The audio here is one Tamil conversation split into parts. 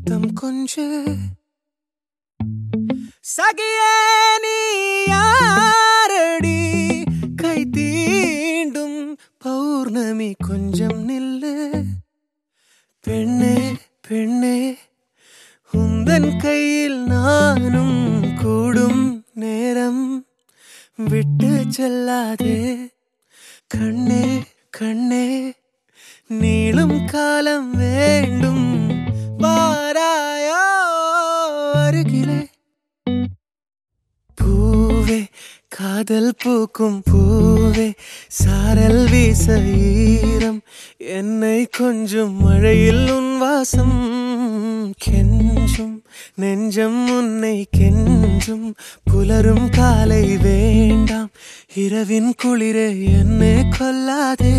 முத்தம் கொஞ்சு சகியே நீ யாரடி கை தீண்டும் பௌர்ணமி கொஞ்சம் நில்லு பெண்ணே பெண்ணே உந்தன் கையில் நானும் கூடும் நேரம் விட்டு செல்லாதே கண்ணே கண்ணே நீளும் காலம் வேண்டும் வாராயோ அருகிலே பூவே காதல் பூக்கும் பூவே சாரல் வீச ஈரம் என்னை கொஞ்சம் மழையில் உன் வாசம் கெஞ்சும் நெஞ்சம் உன்னை கெஞ்சும் புலரும் காலை வேண்டாம் இரவின் குளிரே என்னை கொல்லாதே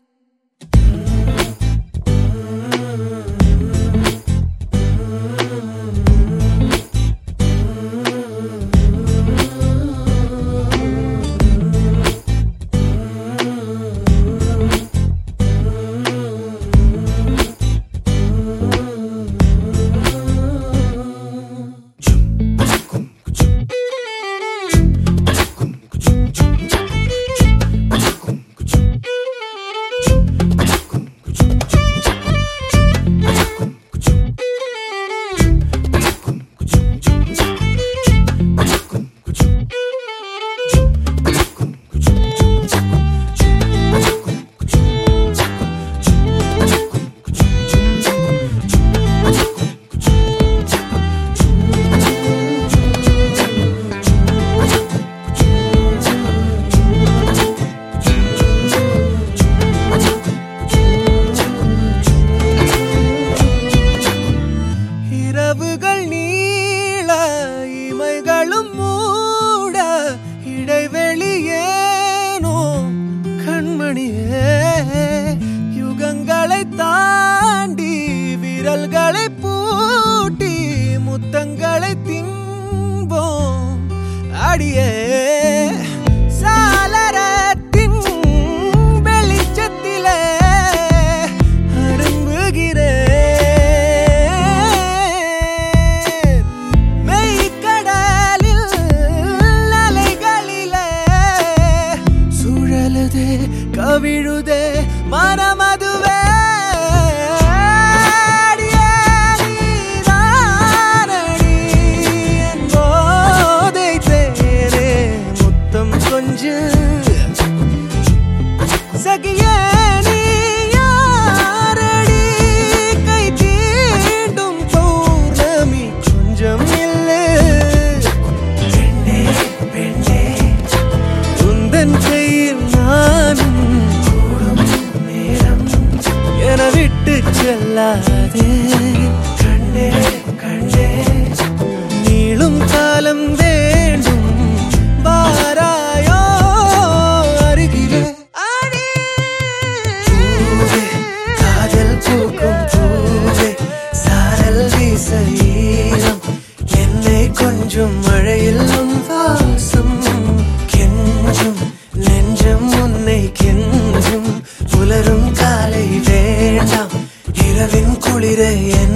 யுகங்களை தாண்டி விரல்களை பூட்டி முத்தங்களை தின்போம் அடியே சாளரத்தின் வெளிச்சத்திலே அரும்புகிறேன் மெய்க்கடலில் அலைகளிலே சுழலுதே கவிழுதே மனமதுவே சகியே நீ யாரடி கை தீண்டும் பௌர்ணமி கொஞ்சம் இல்லை பெண்ணே பெண்ணே உந்தன் கையில் நானும் கூடும் நேரம் என விட்டு செல்லாதே கண்ணே கண்ணே நீளும் காலம் வேண்டும் வாராயோ அருகிலே சாரல் வீச ஈரம் என்னை கொஞ்சம் மழையில் உன் வாசம் கெஞ்சும் நெஞ்சம் உன்னை கெஞ்சும் புலரும் காலை வேண்டாம் இரவின் குளிரை